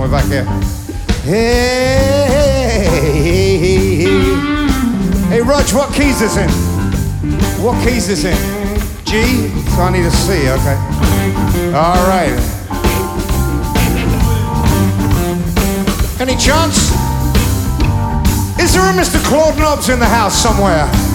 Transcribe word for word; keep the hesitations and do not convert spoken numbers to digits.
somewhere back here. Hey, hey, hey, hey. Hey, Rog, what keys is in? What keys is in? G? So I need a C, okay. All right. Any chance? Is there a Mister Claude Knobs in the house somewhere?